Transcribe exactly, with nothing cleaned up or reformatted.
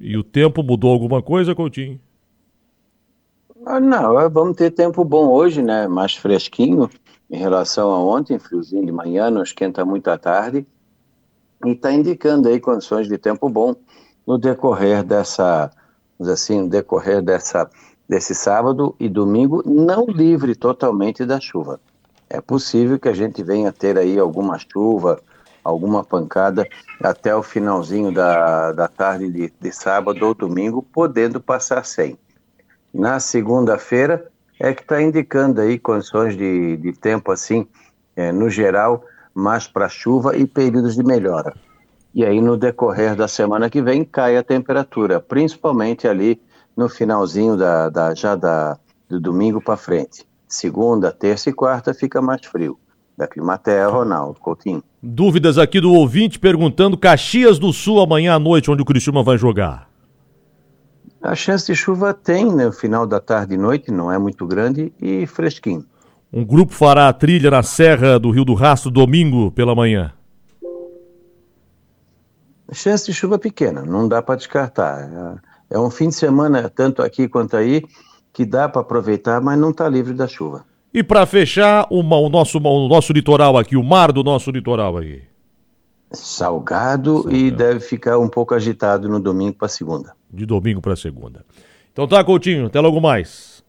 E o tempo mudou alguma coisa, Coutinho? Ah, não, vamos ter tempo bom hoje, né? Mais fresquinho em relação a ontem, friozinho de manhã, não esquenta muito à tarde. E está indicando aí condições de tempo bom no decorrer dessa, vamos dizer assim, no decorrer dessa, desse sábado e domingo, não livre totalmente da chuva. É possível que a gente venha a ter aí alguma chuva, alguma pancada até o finalzinho da, da tarde de, de sábado ou domingo, podendo passar sem. Na segunda-feira é que está indicando aí condições de, de tempo assim, é, no geral, mais para chuva e períodos de melhora. E aí no decorrer da semana que vem cai a temperatura, principalmente ali no finalzinho da, da já da, do domingo para frente. Segunda, terça e quarta fica mais frio. Da Climatea, Ronaldo Coutinho. Dúvidas aqui do ouvinte perguntando Caxias do Sul amanhã à noite, onde o Criciúma vai jogar. A chance de chuva tem no, né, final da tarde e noite, não é muito grande e fresquinho. Um grupo fará a trilha na Serra do Rio do Rastro domingo pela manhã. Chance de chuva pequena, não dá para descartar. É um fim de semana, tanto aqui quanto aí, que dá para aproveitar, mas não está livre da chuva. E para fechar, uma, o, nosso, o nosso litoral aqui, o mar do nosso litoral aí. Salgado, Salgado. E deve ficar um pouco agitado no domingo para segunda. De domingo para segunda. Então tá, Coutinho, até logo mais.